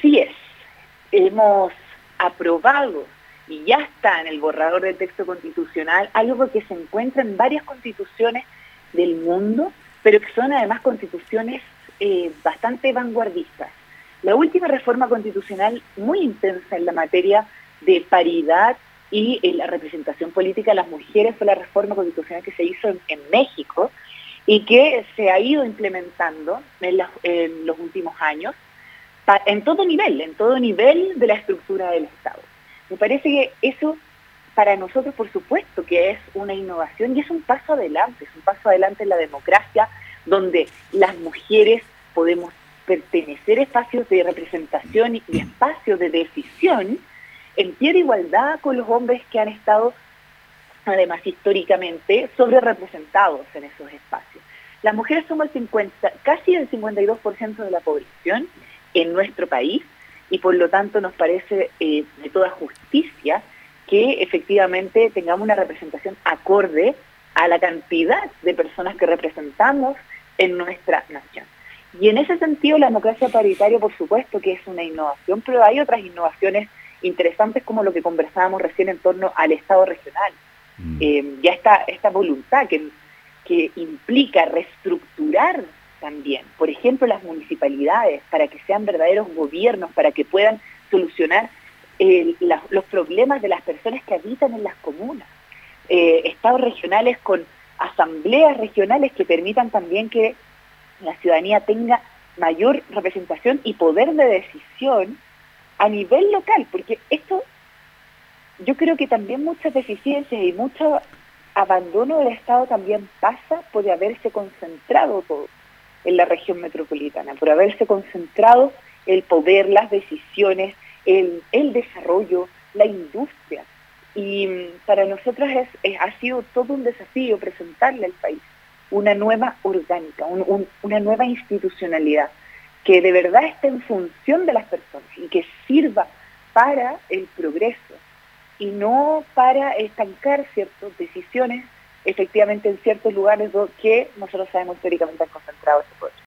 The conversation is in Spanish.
Así es, hemos aprobado y ya está en el borrador del texto constitucional algo que se encuentra en varias constituciones del mundo, pero que son además constituciones bastante vanguardistas. La última reforma constitucional muy intensa en la materia de paridad y en la representación política de las mujeres fue la reforma constitucional que se hizo en México y que se ha ido implementando en los últimos años en todo nivel de la estructura del Estado. Me parece que eso para nosotros, por supuesto, que es una innovación y es un paso adelante en la democracia, donde las mujeres podemos pertenecer a espacios de representación y espacios de decisión en pie de igualdad con los hombres que han estado, además históricamente, sobrerepresentados en esos espacios. Las mujeres somos casi el 52% de la población en nuestro país y por lo tanto nos parece de toda justicia que efectivamente tengamos una representación acorde a la cantidad de personas que representamos en nuestra nación. Y en ese sentido la democracia paritaria por supuesto que es una innovación, pero hay otras innovaciones interesantes como lo que conversábamos recién en torno al Estado regional. Ya está esta voluntad que implica reestructurar también, por ejemplo, las municipalidades para que sean verdaderos gobiernos, para que puedan solucionar los problemas de las personas que habitan en las comunas. Estados regionales con asambleas regionales que permitan también que la ciudadanía tenga mayor representación y poder de decisión a nivel local, porque esto yo creo que también muchas deficiencias y mucho abandono del Estado también pasa por haberse concentrado todo en la región metropolitana, por haberse concentrado el poder, las decisiones, el desarrollo, la industria. Y para nosotros ha sido todo un desafío presentarle al país una nueva orgánica, una nueva institucionalidad que de verdad esté en función de las personas y que sirva para el progreso y no para estancar ciertas decisiones efectivamente en ciertos lugares que nosotros sabemos históricamente han concentrado ese poder.